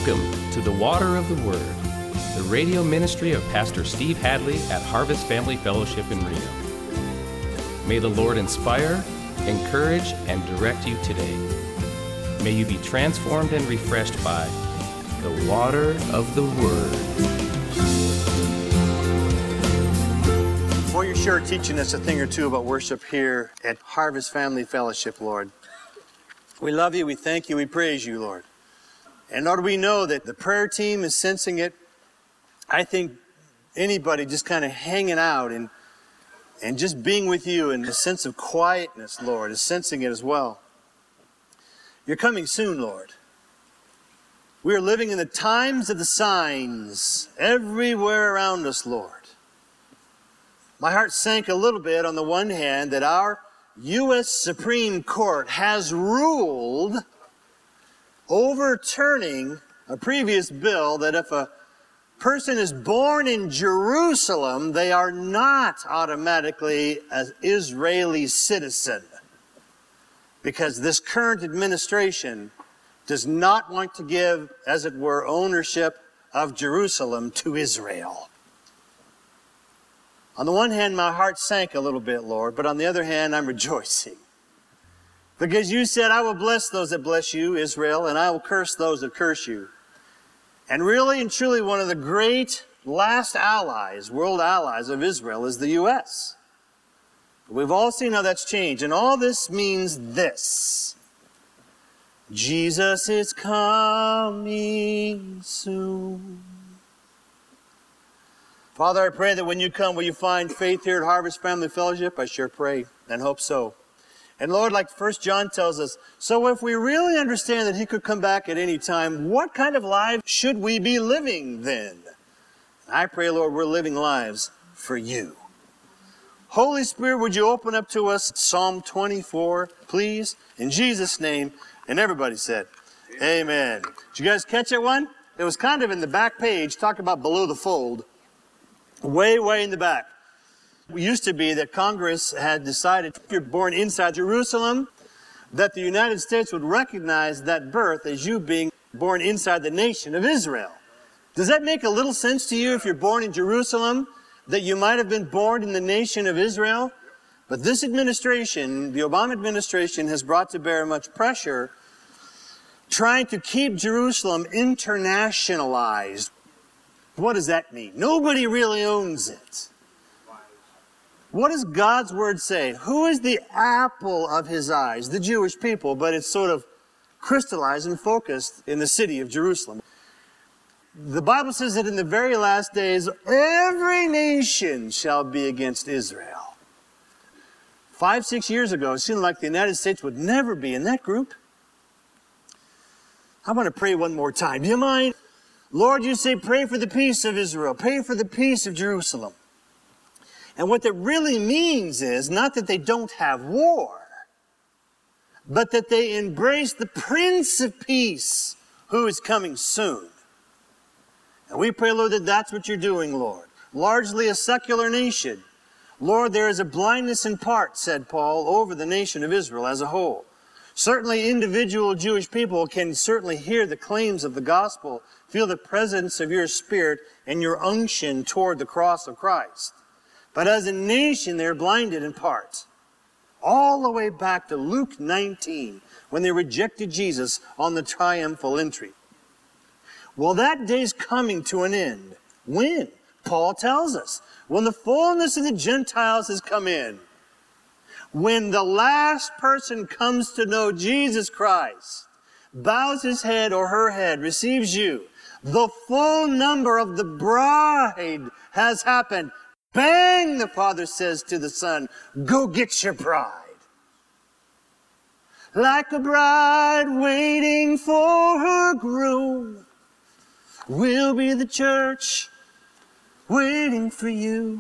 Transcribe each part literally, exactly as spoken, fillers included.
Welcome to the Water of the Word, the radio ministry of Pastor Steve Hadley at Harvest Family Fellowship in Reno. May the Lord inspire, encourage, and direct you today. May you be transformed and refreshed by the water of the Word. Before you're sure teaching us a thing or two about worship here at Harvest Family Fellowship, Lord, we love you, we thank you, we praise you, Lord. And Lord, we know that the prayer team is sensing it. I think anybody just kind of hanging out and and just being with you and a sense of quietness, Lord, is sensing it as well. You're coming soon, Lord. We are living in the times of the signs everywhere around us, Lord. My heart sank a little bit on the one hand that our U S Supreme Court has ruled overturning a previous bill that if a person is born in Jerusalem, they are not automatically an Israeli citizen. Because this current administration does not want to give, as it were, ownership of Jerusalem to Israel. On the one hand, my heart sank a little bit, Lord, but on the other hand, I'm rejoicing. Because you said, I will bless those that bless you, Israel, and I will curse those that curse you. And really and truly, one of the great last allies, world allies of Israel is the U S We've all seen how that's changed. And all this means this: Jesus is coming soon. Father, I pray that when you come, will you find faith here at Harvest Family Fellowship? I sure pray and hope so. And Lord, like First John tells us, so if we really understand that He could come back at any time, what kind of lives should we be living then? I pray, Lord, we're living lives for you. Holy Spirit, would you open up to us Psalm twenty-four, please? In Jesus' name. And everybody said, Amen. Did you guys catch that one? It was kind of in the back page, talking about below the fold. Way, way in the back. It used to be that Congress had decided if you're born inside Jerusalem, that the United States would recognize that birth as you being born inside the nation of Israel. Does that make a little sense to you if you're born in Jerusalem, that you might have been born in the nation of Israel? But this administration, the Obama administration, has brought to bear much pressure trying to keep Jerusalem internationalized. What does that mean? Nobody really owns it. What does God's Word say? Who is the apple of His eyes? The Jewish people, but it's sort of crystallized and focused in the city of Jerusalem. The Bible says that in the very last days, every nation shall be against Israel. Five, six years ago, it seemed like the United States would never be in that group. I want to pray one more time. Do you mind? Lord, you say, pray for the peace of Israel. Pray for the peace of Jerusalem. And what that really means is not that they don't have war, but that they embrace the Prince of Peace who is coming soon. And we pray, Lord, that that's what you're doing, Lord. Largely a secular nation. Lord, there is a blindness in part, said Paul, over the nation of Israel as a whole. Certainly individual Jewish people can certainly hear the claims of the gospel, feel the presence of your Spirit and your unction toward the cross of Christ. But as a nation, they're blinded in part. All the way back to Luke nineteen, when they rejected Jesus on the triumphal entry. Well, that day's coming to an end. When? Paul tells us. When the fullness of the Gentiles has come in. When the last person comes to know Jesus Christ, bows his head or her head, receives you, the full number of the bride has happened. Bang, the Father says to the Son, go get your bride. Like a bride waiting for her groom, will be the church waiting for you.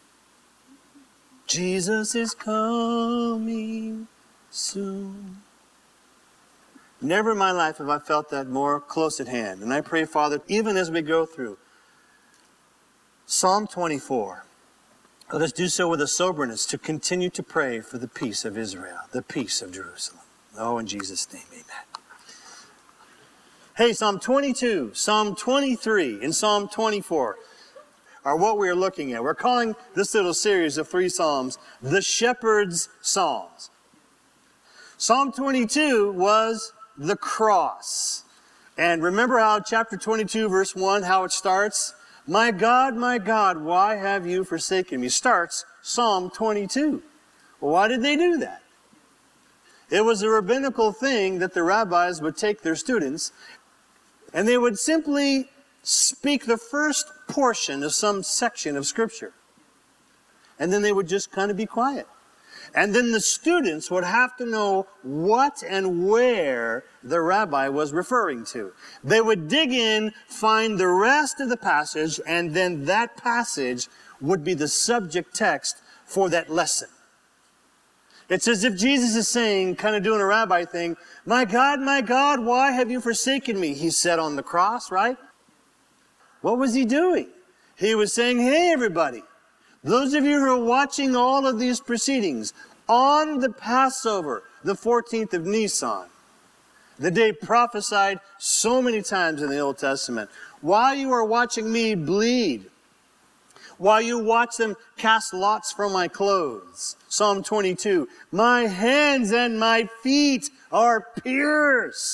Jesus is coming soon. Never in my life have I felt that more close at hand. And I pray, Father, even as we go through Psalm twenty-four, let us do so with a soberness to continue to pray for the peace of Israel, the peace of Jerusalem. Oh, in Jesus' name, amen. Hey, Psalm twenty-two, Psalm twenty-three, and Psalm twenty-four are what we're looking at. We're calling this little series of three Psalms the Shepherd's Psalms. Psalm twenty-two was the cross. And remember how chapter twenty-two, verse one, how it starts? My God, my God, why have you forsaken me? Starts Psalm twenty-two. Well, why did they do that? It was a rabbinical thing that the rabbis would take their students and they would simply speak the first portion of some section of Scripture. And then they would just kind of be quiet. And then the students would have to know what and where the rabbi was referring to. They would dig in, find the rest of the passage, and then that passage would be the subject text for that lesson. It's as if Jesus is saying, kind of doing a rabbi thing, my God, my God, why have you forsaken me? He said on the cross, right? What was he doing? He was saying, hey, everybody, those of you who are watching all of these proceedings, on the Passover, the fourteenth of Nisan, the day prophesied so many times in the Old Testament, while you are watching me bleed, while you watch them cast lots for my clothes, Psalm twenty-two, my hands and my feet are pierced.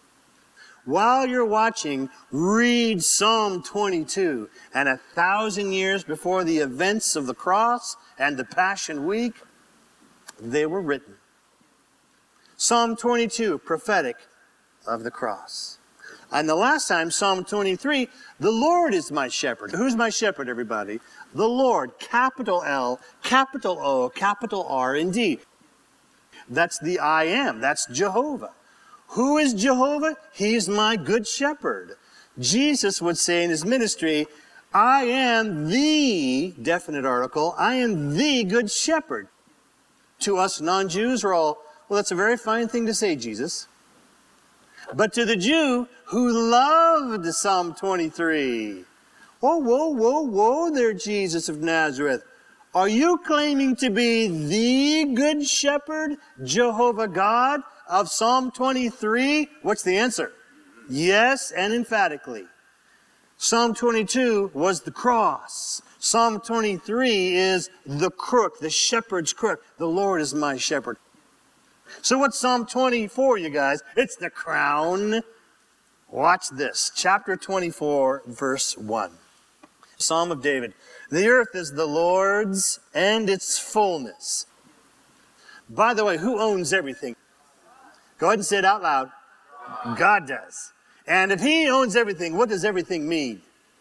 While you're watching, read Psalm twenty-two. And a thousand years before the events of the cross and the Passion Week, they were written. Psalm twenty-two, prophetic of the cross. And the last time, Psalm twenty-three, the Lord is my shepherd. Who's my shepherd, everybody? The Lord, capital L, capital O, capital R, indeed. That's the I am. That's Jehovah. Who is Jehovah? He's my good shepherd. Jesus would say in his ministry, I am the, definite article, I am the good shepherd. To us non-Jews are all, well, that's a very fine thing to say, Jesus. But to the Jew who loved Psalm twenty-three, whoa, whoa, whoa, whoa there, Jesus of Nazareth. Are you claiming to be the good shepherd, Jehovah God, of Psalm twenty-three? What's the answer? Yes, and emphatically. Psalm twenty-two was the cross. Psalm twenty-three is the crook, the shepherd's crook. The Lord is my shepherd. So what's Psalm twenty-four, you guys? It's the crown. Watch this. Chapter twenty-four, verse one. Psalm of David. The earth is the Lord's and its fullness. By the way, who owns everything? Go ahead and say it out loud. God does. And if he owns everything, what does everything mean?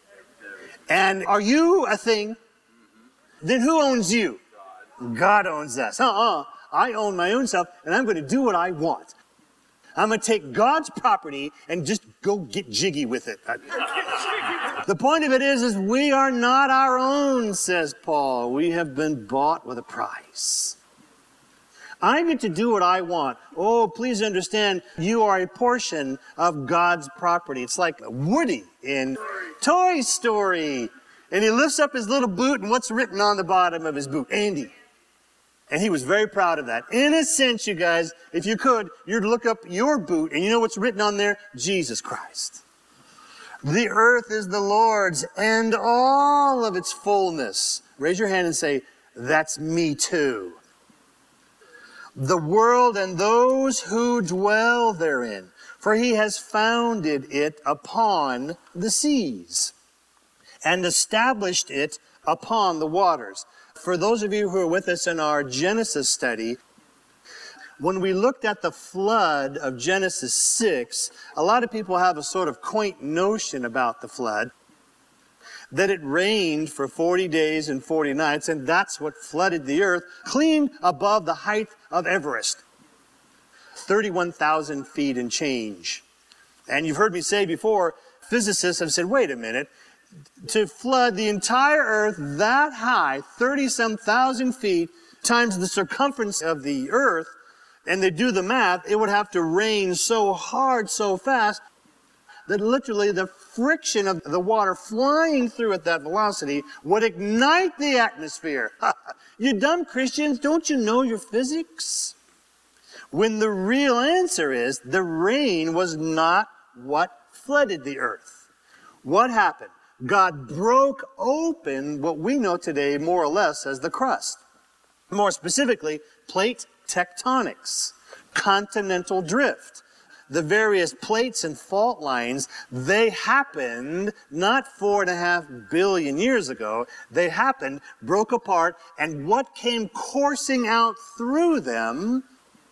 And are you a thing? Then who owns you? God owns us. Uh-uh. I own my own self, and I'm going to do what I want. I'm going to take God's property and just go get jiggy with it. The point of it is, is we are not our own, says Paul. We have been bought with a price. I get to do what I want. Oh, please understand, you are a portion of God's property. It's like Woody in Toy Story. And he lifts up his little boot, and what's written on the bottom of his boot? Andy. And he was very proud of that. In a sense, you guys, if you could, you'd look up your boot, and you know what's written on there? Jesus Christ. The earth is the Lord's, and all of its fullness. Raise your hand and say, that's me too. The world and those who dwell therein, for he has founded it upon the seas and established it upon the waters. For those of you who are with us in our Genesis study, when we looked at the flood of Genesis six, a lot of people have a sort of quaint notion about the flood, that it rained for forty days and forty nights, and that's what flooded the earth, clean above the height of Everest, thirty-one thousand feet and change. And you've heard me say before, physicists have said, wait a minute, to flood the entire earth that high, thirty-some thousand feet, times the circumference of the earth, and they do the math, it would have to rain so hard, so fast, that literally the friction of the water flying through at that velocity would ignite the atmosphere. You dumb Christians, don't you know your physics? When the real answer is, the rain was not what flooded the earth. What happened? God broke open what we know today more or less as the crust. More specifically, plate tectonics, continental drift. The various plates and fault lines, they happened not four and a half billion years ago. They happened, broke apart, and what came coursing out through them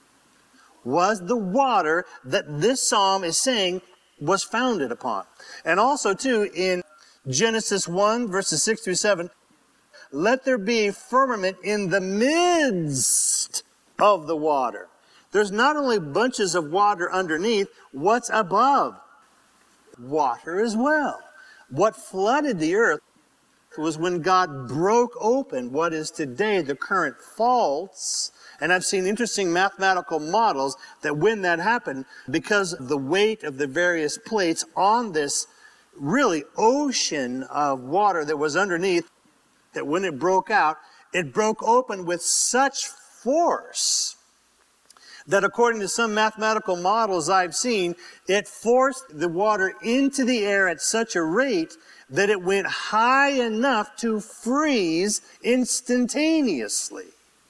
was the water that this psalm is saying was founded upon. And also, too, in Genesis one, verses six through seven, let there be firmament in the midst of the water. There's not only bunches of water underneath, what's above? Water as well. What flooded the earth was when God broke open what is today the current faults. And I've seen interesting mathematical models that when that happened, because of the weight of the various plates on this really ocean of water that was underneath, that when it broke out, it broke open with such force that according to some mathematical models I've seen, it forced the water into the air at such a rate that it went high enough to freeze instantaneously.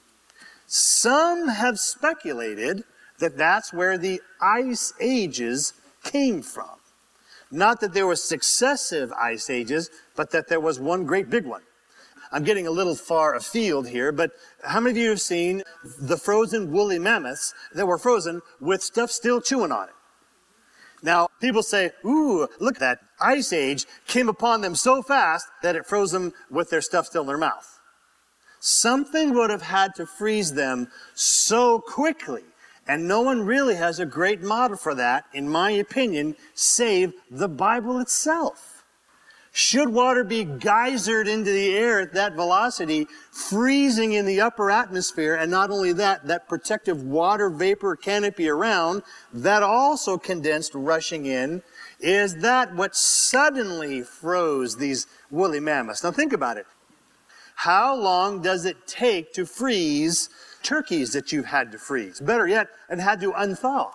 Some have speculated that that's where the ice ages came from. Not that there were successive ice ages, but that there was one great big one. I'm getting a little far afield here, but how many of you have seen the frozen woolly mammoths that were frozen with stuff still chewing on it? Now, people say, ooh, look, that ice age came upon them so fast that it froze them with their stuff still in their mouth. Something would have had to freeze them so quickly, and no one really has a great model for that, in my opinion, save the Bible itself. Should water be geysered into the air at that velocity, freezing in the upper atmosphere, and not only that, that protective water vapor canopy around, that also condensed rushing in, is that what suddenly froze these woolly mammoths? Now think about it. How long does it take to freeze turkeys that you've had to freeze? Better yet, and had to unthaw.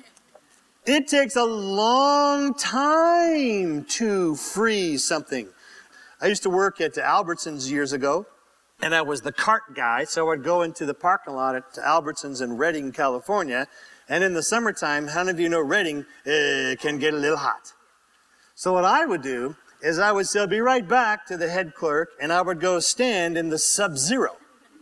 It takes a long time to freeze something. I used to work at Albertsons years ago, and I was the cart guy, so I'd go into the parking lot at Albertsons in Redding, California, and in the summertime, how many of you know Redding uh, can get a little hot? So what I would do is I would say, I'll be right back to the head clerk, and I would go stand in the sub-zero.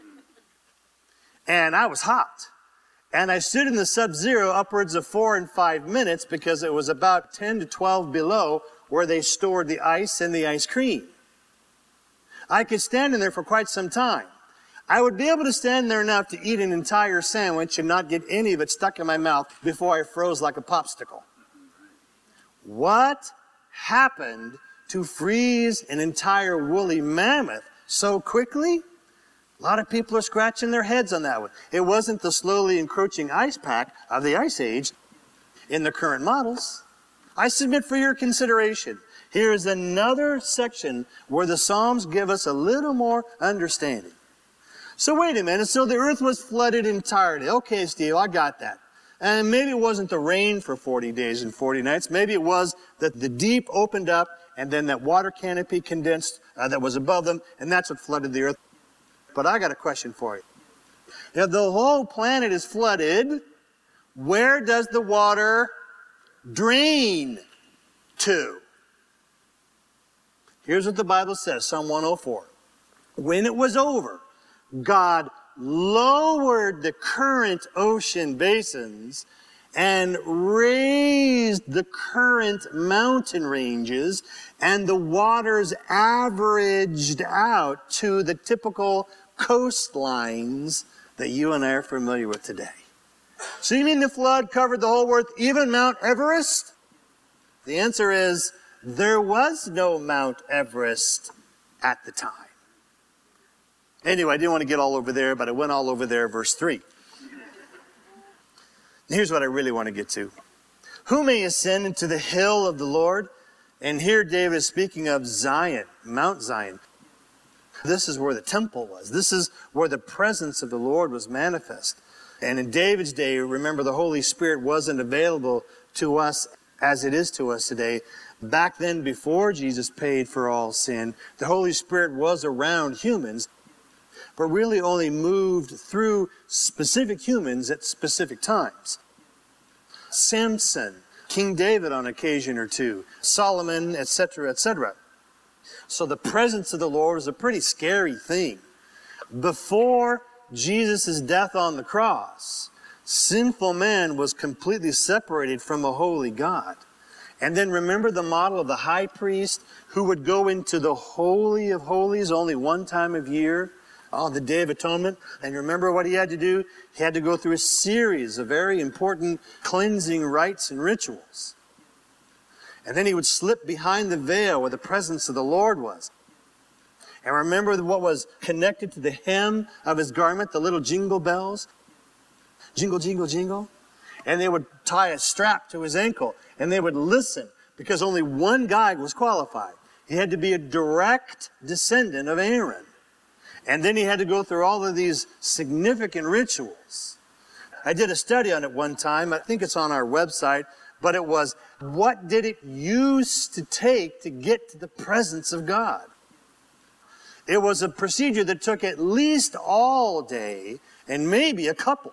And I was hot. And I stood in the sub-zero upwards of four and five minutes because it was about ten to twelve below where they stored the ice and the ice cream. I could stand in there for quite some time. I would be able to stand there enough to eat an entire sandwich and not get any of it stuck in my mouth before I froze like a popsicle. What happened to freeze an entire woolly mammoth so quickly? A lot of people are scratching their heads on that one. It wasn't the slowly encroaching ice pack of the Ice Age in the current models. I submit for your consideration. Here is another section where the Psalms give us a little more understanding. So wait a minute. So the earth was flooded entirely. Okay, Steve, I got that. And maybe it wasn't the rain for forty days and forty nights. Maybe it was that the deep opened up and then that water canopy condensed uh, that was above them, and that's what flooded the earth. But I got a question for you. If the whole planet is flooded, where does the water drain to? Here's what the Bible says, Psalm one oh four. When it was over, God lowered the current ocean basins and raised the current mountain ranges, and the waters averaged out to the typical coastlines that you and I are familiar with today. So you mean the flood covered the whole earth, even Mount Everest? The answer is, there was no Mount Everest at the time. Anyway, I didn't want to get all over there, but I went all over there, verse three. Here's what I really want to get to. Who may ascend into the hill of the Lord? And here David is speaking of Zion, Mount Zion. This is where the temple was. This is where the presence of the Lord was manifest. And in David's day, remember, the Holy Spirit wasn't available to us as it is to us today. Back then, before Jesus paid for all sin, the Holy Spirit was around humans, but really only moved through specific humans at specific times. Samson, King David on occasion or two, Solomon, et cetera, et cetera. So the presence of the Lord is a pretty scary thing. Before Jesus' death on the cross, sinful man was completely separated from a holy God. And then remember the model of the high priest who would go into the Holy of Holies only one time of year on the Day of Atonement. And remember what he had to do? He had to go through a series of very important cleansing rites and rituals. And then he would slip behind the veil where the presence of the Lord was. And remember what was connected to the hem of his garment, the little jingle bells? Jingle, jingle, jingle. And they would tie a strap to his ankle, and they would listen, because only one guy was qualified. He had to be a direct descendant of Aaron. And then he had to go through all of these significant rituals. I did a study on it one time. I think it's on our website. But it was, what did it used to take to get to the presence of God? It was a procedure that took at least all day and maybe a couple.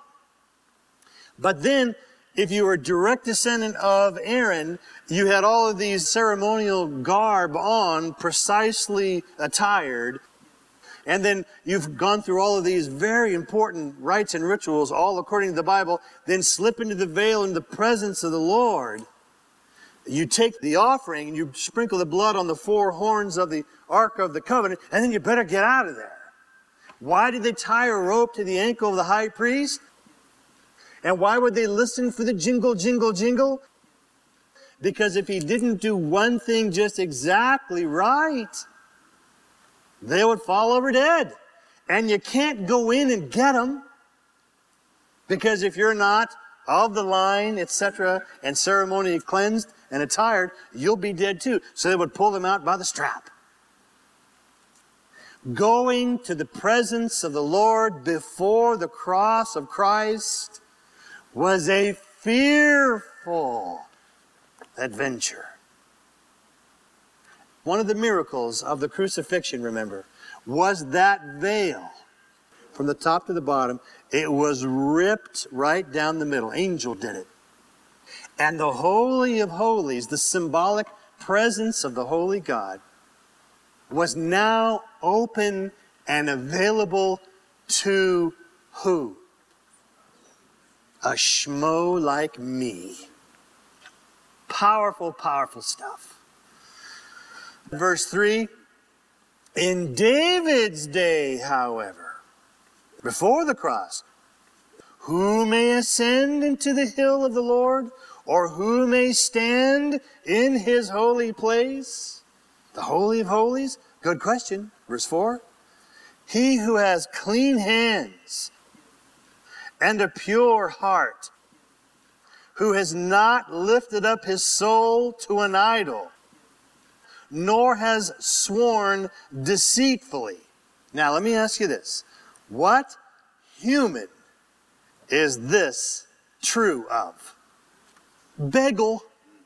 But then, if you were a direct descendant of Aaron, you had all of these ceremonial garb on, precisely attired. And then you've gone through all of these very important rites and rituals, all according to the Bible, then slip into the veil in the presence of the Lord. You take the offering and you sprinkle the blood on the four horns of the Ark of the Covenant, and then you better get out of there. Why did they tie a rope to the ankle of the high priest? And why would they listen for the jingle, jingle, jingle? Because if he didn't do one thing just exactly right, they would fall over dead. And you can't go in and get them. Because if you're not of the line, et cetera, and ceremonially cleansed and attired, you'll be dead too. So they would pull them out by the strap. Going to the presence of the Lord before the cross of Christ was a fearful adventure. One of the miracles of the crucifixion, remember, was that veil from the top to the bottom. It was ripped right down the middle. Angel did it. And the Holy of Holies, the symbolic presence of the Holy God, was now open and available to who? A schmo like me. Powerful, powerful stuff. Verse three, in David's day, however, before the cross, who may ascend into the hill of the Lord, or who may stand in his holy place? The Holy of Holies? Good question. Verse four, he who has clean hands and a pure heart, who has not lifted up his soul to an idol, nor has sworn deceitfully. Now, let me ask you this. What human is this true of? Begel.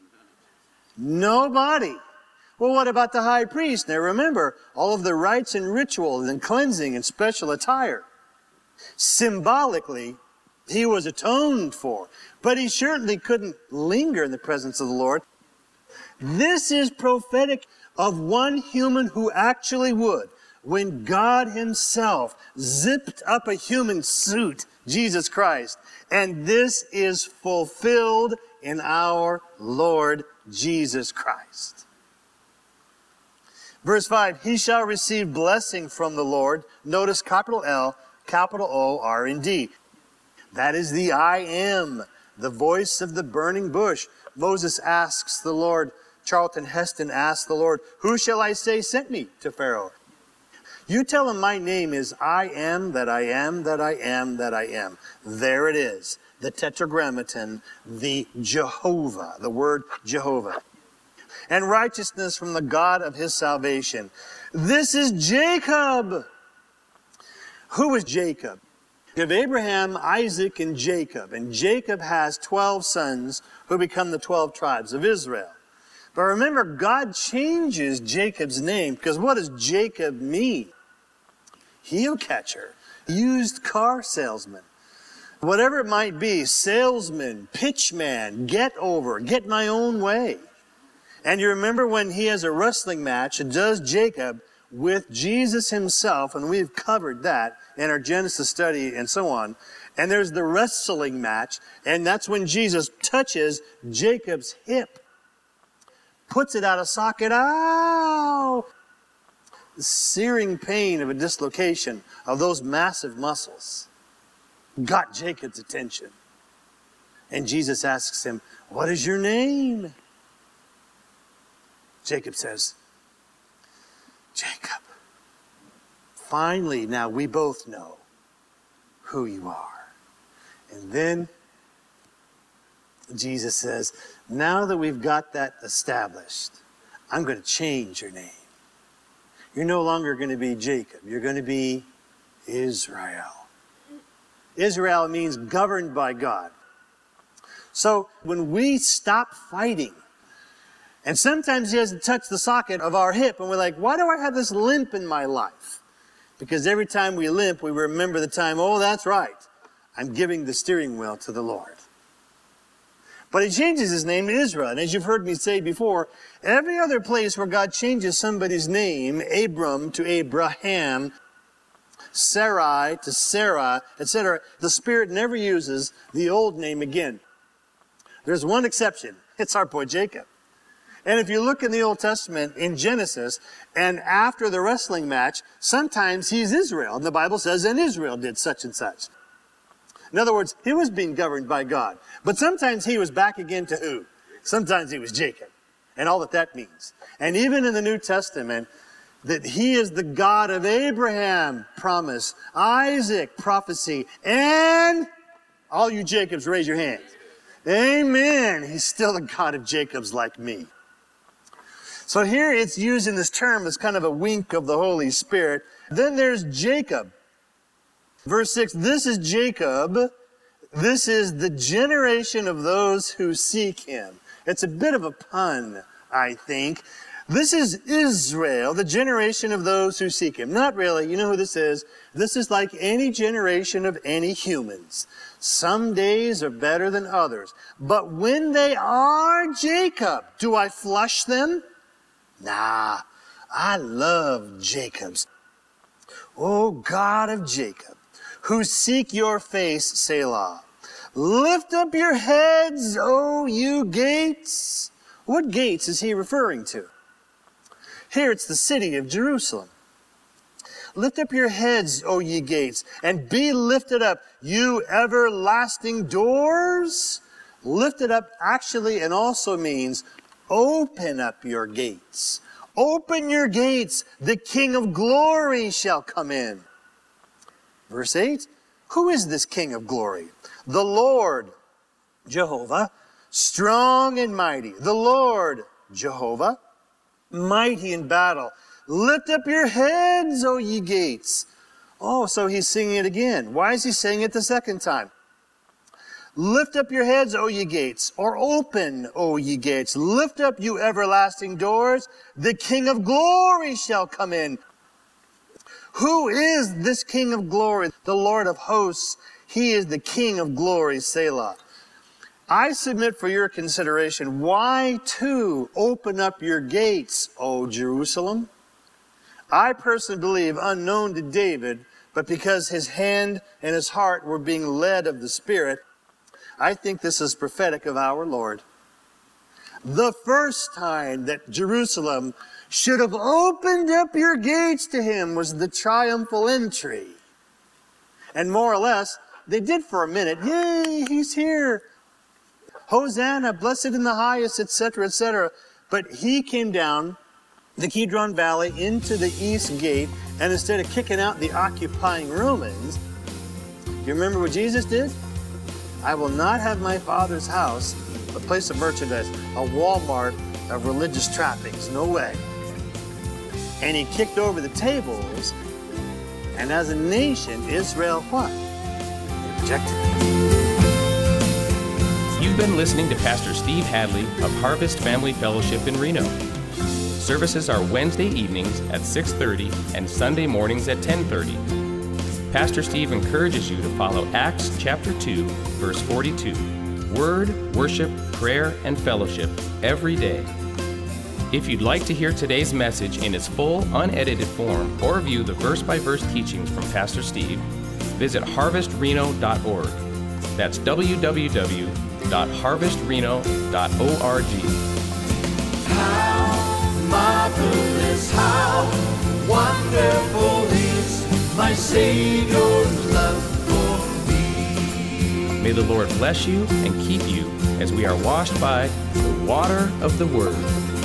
Nobody. Well, what about the high priest? Now, remember, all of the rites and rituals and cleansing and special attire. Symbolically, he was atoned for, but he certainly couldn't linger in the presence of the Lord. This is prophetic of one human who actually would, when God himself zipped up a human suit, Jesus Christ, and this is fulfilled in our Lord Jesus Christ. Verse five, he shall receive blessing from the Lord. Notice capital L, capital O, R, and D. That is the I am, the voice of the burning bush. Moses asks the Lord, Charlton Heston asks the Lord, who shall I say sent me to Pharaoh? You tell him my name is I am that I am that I am that I am. There it is, the tetragrammaton, the Jehovah, the word Jehovah. And righteousness from the God of his salvation. This is Jacob. Who is Jacob? You have Abraham, Isaac, and Jacob. And Jacob has twelve sons who become the twelve tribes of Israel. But remember, God changes Jacob's name, because what does Jacob mean? Heel catcher, used car salesman. Whatever it might be, salesman, pitchman, get over, get my own way. And you remember when he has a wrestling match, it does Jacob with Jesus himself, and we've covered that in our Genesis study and so on. And there's the wrestling match, and that's when Jesus touches Jacob's hip, puts it out of socket. Ow! The searing pain of a dislocation of those massive muscles got Jacob's attention. And Jesus asks him, "What is your name?" Jacob says, "Jacob, finally now we both know who you are." And then Jesus says, "Now that we've got that established, I'm going to change your name. You're no longer going to be Jacob. You're going to be Israel." Israel means governed by God. So when we stop fighting, and sometimes he has to touch the socket of our hip, and we're like, why do I have this limp in my life? Because every time we limp, we remember the time, oh, that's right, I'm giving the steering wheel to the Lord. But he changes his name to Israel. And as you've heard me say before, every other place where God changes somebody's name, Abram to Abraham, Sarai to Sarah, et cetera, the Spirit never uses the old name again. There's one exception. It's our boy Jacob. And if you look in the Old Testament, in Genesis, and after the wrestling match, sometimes he's Israel. And the Bible says, and Israel did such and such. In other words, he was being governed by God. But sometimes he was back again to who? Sometimes he was Jacob. And all that that means. And even in the New Testament, that he is the God of Abraham, promise, Isaac, prophecy, and all you Jacobs, raise your hands. Amen. He's still the God of Jacobs like me. So here it's used in this term as kind of a wink of the Holy Spirit. Then there's Jacob. Verse six, this is Jacob. This is the generation of those who seek him. It's a bit of a pun, I think. This is Israel, the generation of those who seek him. Not really. You know who this is? This is like any generation of any humans. Some days are better than others. But when they are Jacob, do I flush them? Nah, I love Jacob's. Oh, God of Jacob, who seek your face, Selah. Lift up your heads, O you gates. What gates is he referring to? Here it's the city of Jerusalem. Lift up your heads, O ye gates, and be lifted up, you everlasting doors. Lifted up actually and also means open up your gates. Open your gates, the King of glory shall come in. Verse eight, who is this King of glory? The Lord, Jehovah, strong and mighty. The Lord, Jehovah, mighty in battle. Lift up your heads, O ye gates. Oh, so he's singing it again. Why is he saying it the second time? Lift up your heads, O ye gates, or open, O ye gates. Lift up, you everlasting doors. The King of glory shall come in. Who is this King of glory? The Lord of hosts. He is the King of glory, Selah. I submit for your consideration, why too open up your gates, O Jerusalem? I personally believe, unknown to David, but because his hand and his heart were being led of the Spirit, I think this is prophetic of our Lord. The first time that Jerusalem should have opened up your gates to him was the triumphal entry. And more or less, they did for a minute. Yay, he's here. Hosanna, blessed in the highest, et cetera, et cetera. But he came down the Kidron Valley into the east gate, and instead of kicking out the occupying Romans, you remember what Jesus did? I will not have my Father's house a place of merchandise, a Walmart of religious trappings. No way. And he kicked over the tables, and as a nation, Israel what? rejected. You've been listening to Pastor Steve Hadley of Harvest Family Fellowship in Reno. Services are Wednesday evenings at six thirty and Sunday mornings at ten thirty. Pastor Steve encourages you to follow Acts chapter two, verse forty-two. Word, worship, prayer, and fellowship every day. If you'd like to hear today's message in its full, unedited form or view the verse-by-verse teachings from Pastor Steve, visit harvest reno dot org. That's w w w dot harvest reno dot org. How marvelous, how wonderful is my Savior's love for me. May the Lord bless you and keep you as we are washed by the water of the Word.